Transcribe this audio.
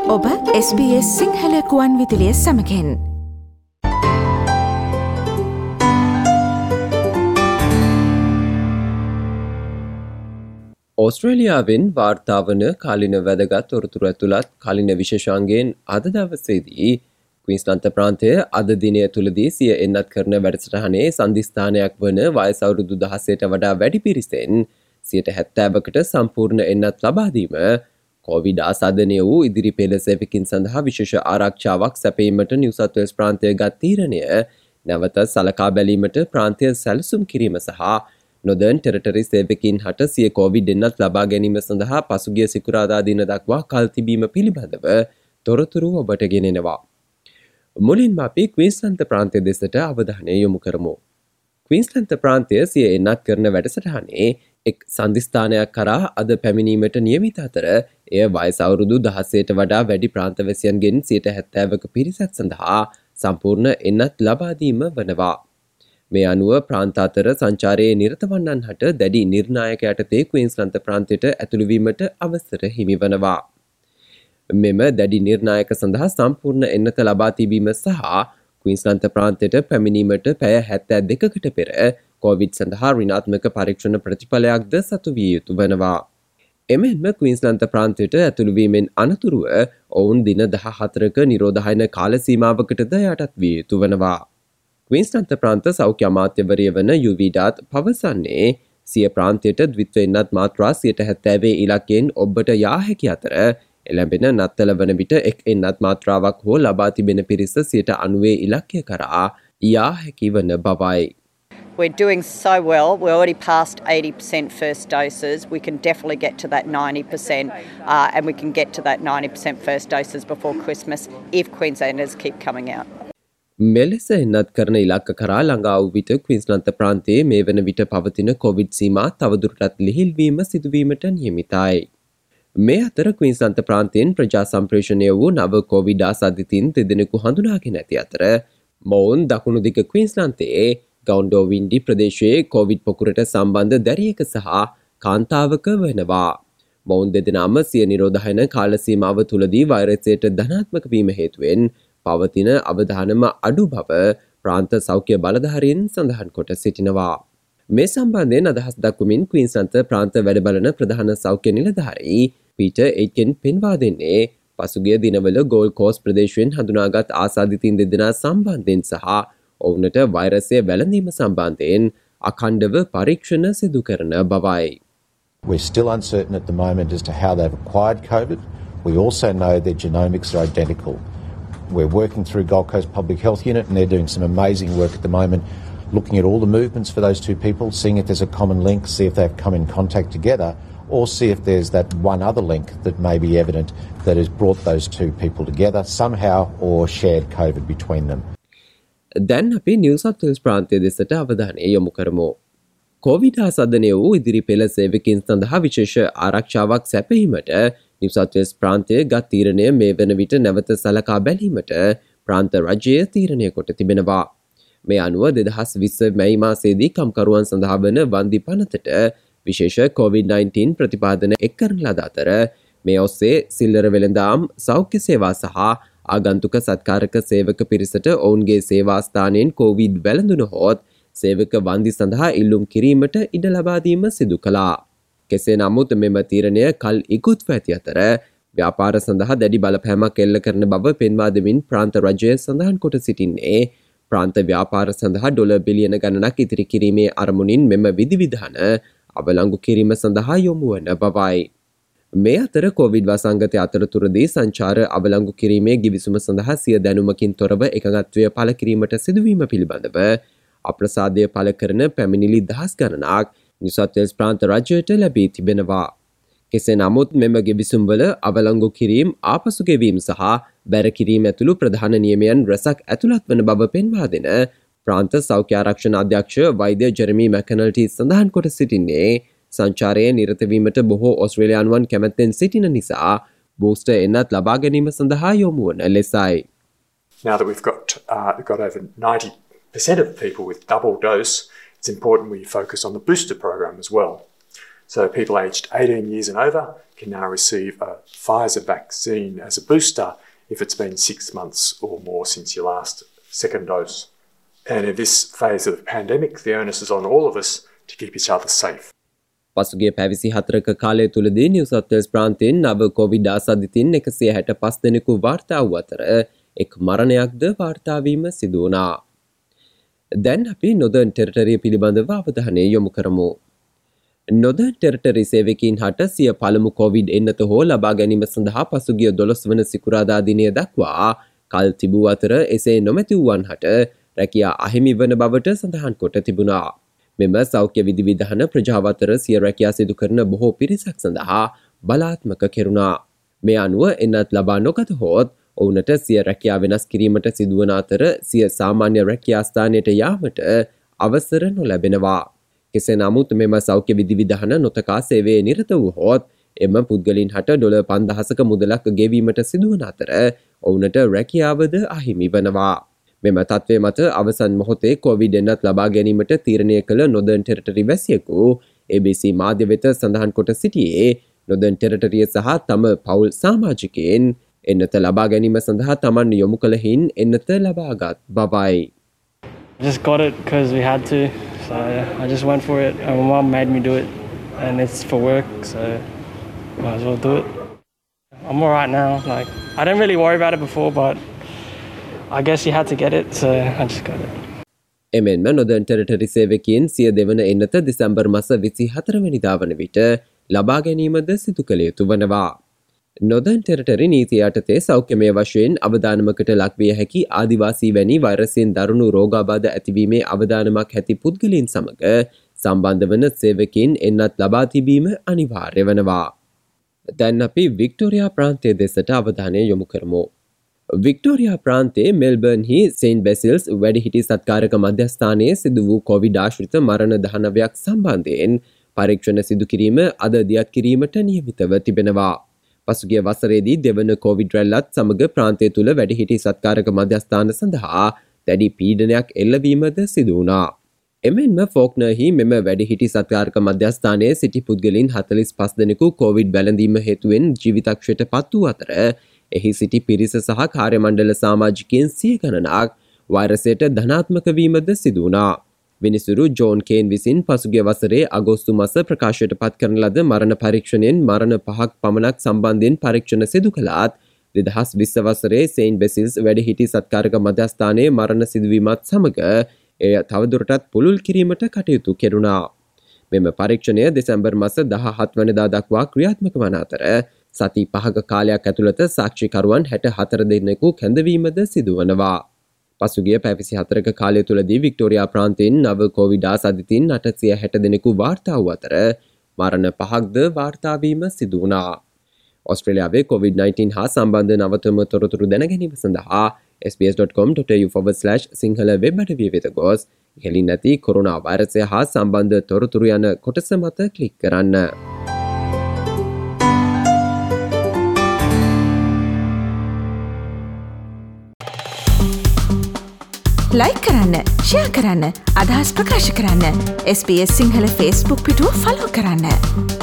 ඔබ SBS සිංහල කුවන් විදුලිය සමගින් ඕස්ට්‍රේලියාවෙන් වාර්තාවන කාලින වැදගත් තොරතුරු ඇතුළත් කාලින විශේෂාංගයෙන් අද දවසේදී ක්වීන්ස්ලන්ත ප්‍රාන්තය අද දිනය තුලදී සිය එන්නත් කරන වැඩසටහනේ සන්ධිස්ථානයක් වන වයස අවුරුදු 16ට වඩා වැඩි පිරිසෙන් 70%කට සම්පූර්ණ එන්නත් ලබා දීම කොවිඩ් ආසාදනය වූ ඉදිරි පෙළ සේවකින් සඳහා විශේෂ ආරක්ෂාවක් සැපයීමට නිව් සවුත් වේල්ස් ප්‍රාන්තය ගත් තීරණය නැවත සලකා බැලීමට ප්‍රාන්තය සැලසුම් කිරීම සහ නොදර්න් ටෙරිටරි සේවකින් හට සිය කොවිඩ් එන්නත් ලබා ගැනීම සඳහා පසුගිය සිකුරාදා දින දක්වා කල් තිබීම පිළිබඳව තොරතුරු ඔබට ගෙනෙනවා. මුලින්ම අපි ක්වීන්ස්ලන්ත ප්‍රාන්තය දෙසට අවධානය යොමු කරමු. ක්වීන්ස්ලන්ත ප්‍රාන්තය සිය එන්නත් කරන වැඩසටහනේ එක් සන්ධිස්ථානයක් කරා අද පැමිණීමට නියමිත අතර එය වයස අවුරුදු 16ට වඩා වැඩි ප්‍රාන්තවැසියන්ගෙන් 70%ක පිරිසක් සඳහා සම්පූර්ණ එන්නත් ලබා දීම වනවා. මේ අනුව ප්‍රාන්ත අතර සංචාරයේ නිරත වන්නන් හට දැඩි නිර්ණායක යටතේ ක්වීන්ස්ලන්ත ප්‍රාන්තයට ඇතුළු වීමට අවසර හිමි වනවා. මෙම දැඩි නිර්ණායක සඳහා සම්පූර්ණ එන්නත ලබා තිබීම සහ ක්වීන්ස්ලන්ත ප්‍රාන්තයට පැමිණීමට පැය 72කට පෙර කොවිඩ් සඳහා ඍණාත්මක පරීක්ෂණ ප්‍රතිඵලයක්ද සතු විය යුතු වනවා. එමෙන්ම ක්වීන්ස්ලන්ත ප්‍රාන්තයට ඇතුළු වීමෙන් අනතුරුව ඔවුන් දින 14ක නිරෝධායන කාල සීමාවකටද යටත් විය යුතු වනවා. ක්වීන්ස්ලන්ත ප්‍රාන්ත සෞඛ්‍ය අමාත්‍යවරිය වන යුවිඩාත් පවසන්නේ සිය ප්‍රාන්තයට ද්විත්ව එන්නත් මාත්‍රා 70% ඉලක්කයෙන් ඔබට යා හැකි අතර එළඹෙන නත්තල වන විට එක් එන්නත් මාත්‍රාවක් හෝ ලබා තිබෙන පිරිස 90% ඉලක්කය කරා යා හැකි වන බවයි. We're doing so well. We're already past 80% first doses. We can definitely get to that 90%, and we can get to that 90% first doses before Christmas if Queenslanders keep coming out. මෙලෙස එන්නත් කරන ඉලක්ක කරා ළඟා වූ විට ක්වීන්ස්ලන්ත ප්‍රාන්තයේ මේ වන විට පවතින කොවිඩ් සීමා තවදුරටත් ලිහිල්වීම සිදුවීමට නියමිතයි. මේ අතර ක්වීන්ස්ලන්ත ප්‍රාන්තයෙන් ප්‍රජා සම්ප්‍රේෂණය වූ නව කොවිඩ් ආසාදිතින් දෙදෙනෙකු හඳුනාගෙන ඇති අතර මොවුන් දකුණු දිග ක්වීන්ස්ලන්තයේ ගවුන්ඩෝවින්ඩි ප්‍රදේශයේ කොවිඩ් පොකුරට සම්බන්ධ දැරියක සහ කාන්තාවක වෙනවා. මොවුන් දෙදෙනාම සිය නිරෝධායන කාල සීමාව තුලදී වෛරසයට ධනාත්මක වීම හේතුවෙන් පවතින අවධානම අඩු බව ප්‍රාන්ත සෞඛ්‍ය බලධාරීන් සඳහන් කොට සිටිනවා. මේ සම්බන්ධයෙන් අදහස් දක්වමින් ක්වීන්ස්ලන්ත ප්‍රාන්ත වැඩබලන ප්‍රධාන සෞඛ්‍ය නිලධාරී පීටර් ඒට්කින් පෙන්වා දෙන්නේ පසුගිය දිනවල ගෝල්ඩ් කෝස්ට් ප්‍රදේශයෙන් හඳුනාගත් ආසාදිතින් දෙදෙනා සම්බන්ධයෙන් සහ ඔවුනට වෛරසය වැළඳීම සම්බන්ධයෙන් අඛණ්ඩව පරීක්ෂණ සිදු කරන බවයි. We're still uncertain at the moment as to how they've acquired COVID. We also know their genomics are identical. We're working through Gold Coast Public Health Unit and they're doing some amazing work at the moment, looking at all the movements for those two people, seeing if there's a common link, see if they've come in contact together, or see if there's that one other link that may be evident that has brought those two people together somehow or shared COVID between them. දැන් අපි New South Wales ප්‍රාන්තය දෙසට අවධානය යොමු කරමු. Covid ආසාදනය වූ ඉදිරි පෙළ සේවකින් සඳහා විශේෂ ආරක්ෂාවක් සැපයීමට නිව් සවුත් වේල්ස් ප්‍රාන්තය ගත් තීරණය මේ වන විට නැවත සලකා බැලීමට ප්‍රාන්ත රජය තීරණය කොට තිබෙනවා. මේ අනුව 2020 මැයි මාසයේදී කම්කරුවන් සඳහා වන වන්දි පනතට විශේෂ COVID-19 ප්‍රතිපාදන එක් කරන ලද අතර මේ ඔස්සේ සිල්ලර වෙළඳාම් සෞඛ්‍ය සේවා සහ ආගන්තුක සත්කාරක සේවක පිරිසට ඔවුන්ගේ සේවා ස්ථානයෙන් කොවිඩ් වැළඳුනහොත් සේවක වන්දි සඳහා ඉල්ලුම් කිරීමට ඉඩ ලබා දීම සිදු කළා. කෙසේ නමුත් මෙම තීරණය කල් ඉක්ුත්ව ඇති අතර ව්‍යාපාර සඳහා දැඩි බලපෑමක් එල්ල කරන බව පෙන්වා දෙමින් ප්‍රාන්ත රජය සඳහන් කොට සිටින්නේ ප්‍රාන්ත ව්‍යාපාර සඳහා ඩොලර් බිලියන ගණනක් ඉතිරි කිරීමේ අරමුණින් මෙම විධිවිධාන අවලංගු කිරීම සඳහා යොමු වන බවයි. මේ අතර කොවිඩ් වසංගතය අතරතුරදී සංචාර අවලංගු කිරීමේ ගිවිසුම සඳහා සිය දැනුමකින් තොරව එකඟත්වය පළ කිරීමට සිදුවීම පිළිබඳව අප්‍රසාදය පළ කරන පැමිණිලි දහස් ගණනක් නිව් සවුත් වේල්ස් ප්‍රාන්ත රජයට ලැබී තිබෙනවා. කෙසේ නමුත් මෙම ගෙවිසුම්වල අවලංගු කිරීම ආපසු ගෙවීම සහ බැර කිරීම ඇතුළු ප්‍රධාන නියමයන් රැසක් ඇතුළත් වන බව පෙන්වා දෙන ප්‍රාන්ත සෞඛ්‍ය ආරක්ෂණ අධ්‍යක්ෂ වෛද්‍ය ජෙරමි මැකනල්ටි සඳහන් කොට සිටින්නේ සංචාරයේ නිරතවීමට බොහෝ ඔස්ට්‍රේලියානුවන් කැමැත්තෙන් සිටින නිසා බූස්ටර් එන්නත් ලබා ගැනීම සඳහා යොමු වන ලෙසයි. Now that we've got over 90% of people with double dose, it's important we focus on the booster program as well. So people aged 18 years and over can now receive a Pfizer vaccine as a booster if it's been 6 months or more since your last second dose. And in this phase of the pandemic, the onus is on all of us to keep each other safe. පසුගිය පැවිසි 4ක කාලය තුලදී New South Wales ප්‍රාන්තයෙන් නව Covid ආසාදිතින් 165 දෙනෙකු වාර්තා වූ අතර එක් මරණයක්ද වාර්තා වීම සිදු වුණා. දැන් අපි නොදර්න් ටෙරිටරිය පිළිබඳව අවධානය යොමු කරමු. නොදර්න් ටෙරිටරි සේවකයින් හට සිය පළමු කොවිඩ් එන්නත හෝ ලබා ගැනීම සඳහා පසුගිය 12 වන සිකුරාදා දිනය දක්වා කල් තිබූ අතර එසේ නොමැති වූවන් හට රැකියා අහිමි වන බවට සඳහන් කොට තිබුණා. මෙම සෞඛ්‍ය විධිවිධාන ප්‍රජාව අතර සිය රැකියා සිදු කරන බොහෝ පිරිසක් සඳහා බලාත්මක කෙරුණා. මේ අනුව එන්නත් ලබා නොගත හොත් ඔවුනට සිය රැකියා වෙනස් කිරීමට සිදුවන අතර සිය සාමාන්‍ය රැකියා ස්ථානයට යාමට අවසර නොලැබෙනවා. කෙසේ නමුත් මෙම සෞඛ්‍ය විධිවිධාන නොතකා සේවයේ නිරත වූහොත් එම පුද්ගලින් හට $5000ක මුදලක් ගෙවීමට සිදුවන අතර ඔවුනට රැකියාවද අහිමි වනවා. මෙම තත්ත්වය මත අවසන් මොහොතේ කොවිඩ් එන්නත් ලබා ගැනීමට තීරණය කළ නොදර්න් ටෙරිටරි වැසියෙකු ABC මාධ්‍ය වෙත සඳහන් කොට සිටියේ නොදර්න් ටෙරිටරිය සහ තම පවුල් සමාජිකයින් එන්නත ලබා ගැනීම සඳහා තමන් යොමු කළ හින් එන්නත ලබාගත් බවයි. Just got it because we had to. So I just went for it. And my mom made me do it, and it's for work, so might as well do it. I'm alright now. Like I didn't really worry about it before, but I guess you had to get it, so I just got it. එමෙන්ම නොදර්න් territory සේවකයින් සිය දෙවන එන්නත දෙසැම්බර් මාස 24 වෙනිදා වන විට ලබා ගැනීමද සිදු කළ යුතු වනවා. නොදර්න් ටෙරිටරි නීතිය යටතේ සෞඛ්‍යමය වශයෙන් අවදානමකට ලක්විය හැකි ආදිවාසී වැනි වෛරසයෙන් දරුණු රෝගාබාධ ඇතිවීමේ අවදානමක් ඇති පුද්ගලයන් සමග සම්බන්ධ වන සේවකයින් එන්නත් ලබා තිබීම අනිවාර්ය වනවා. දැන් අපි වික්ටෝරියා ප්‍රාන්තය දෙසට අවධානය යොමු කරමු. වික්ටෝරියා ප්‍රාන්තයේ මෙල්බර්න්හි සේන්ට් බැසිල්ස් වැඩිහිටි සත්කාරක මධ්‍යස්ථානයේ සිදු වූ කොවිඩ් ආශ්‍රිත මරණ 19ක් සම්බන්ධයෙන් පරීක්ෂණ සිදු කිරීම අද දියත් කිරීමට නියමිතව තිබෙනවා. පසුගිය වසරේදී දෙවන කොවිඩ් රැල්ලත් සමග ප්‍රාන්තය තුළ වැඩිහිටි සත්කාරක මධ්‍යස්ථාන සඳහා දැඩි පීඩනයක් එල්ලවීමද සිදු වුණා. එමෙන්ම ෆෝක්නර්හි මෙම වැඩිහිටි සත්කාරක මධ්‍යස්ථානයේ සිටි පුද්ගලින් 45 දෙනෙකු කොවිඩ් වැළඳීම හේතුවෙන් ජීවිතක්ෂයට පත් වූ අතර එහි සිටි පිරිස සහ කාර්යමණ්ඩල සමාජිකයන් 100 ගණනක් වෛරසයට ධනාත්මක වීමද සිදු වුණා. විනිසුරු ජෝන් කේන් විසින් පසුගිය වසරේ අගෝස්තු මාස ප්‍රකාශයට පත් කරන ලද මරණ පරීක්ෂණයෙන් මරණ 5ක් පමණක් සම්බන්ධයෙන් පරීක්ෂණ සිදු කළත් 2020 වසරේ සේන්ට් බැසිල්ස් වැඩිහිටි සත්කාරක මධ්‍යස්ථානයේ මරණ සිදුවීමත් සමග එය තවදුරටත් පුළුල් කිරීමට කටයුතු කෙරුණා. මෙම පරීක්ෂණය දෙසැම්බර් මාස 17 වෙනිදා දක්වා ක්‍රියාත්මක වන අතර සති 5ක කාලයක් ඇතුළත සාක්ෂිකරුවන් 64 දෙනෙකු කැඳවීමද සිදුවනවා. පසුගිය පැය 24ක කාලය තුලදී වික්ටෝරියා ප්‍රාන්තයෙන් නව කොවිඩ් ආසාදිතින් 860 දෙනෙකු වාර්තා වූ අතර මරණ 5ක්ද වාර්තා වීම සිදු වුණා. ඔස්ට්‍රේලියාවේ COVID-19 හා සම්බන්ධ නවතම තොරතුරු දැනගැනීම සඳහා sbs.com.au/සිංහල වෙබ් අඩවිය වෙත ගොස් ඉහළින් නැති කොරෝනා වෛරසය හා සම්බන්ධ තොරතුරු යන කොටස මත ක්ලික් කරන්න. ලයික් කරන්න, ෂෙයා කරන්න, අදහස් ප්‍රකාශ කරන්න. SBS සිංහල Facebook පිටුව ෆලෝ කරන්න.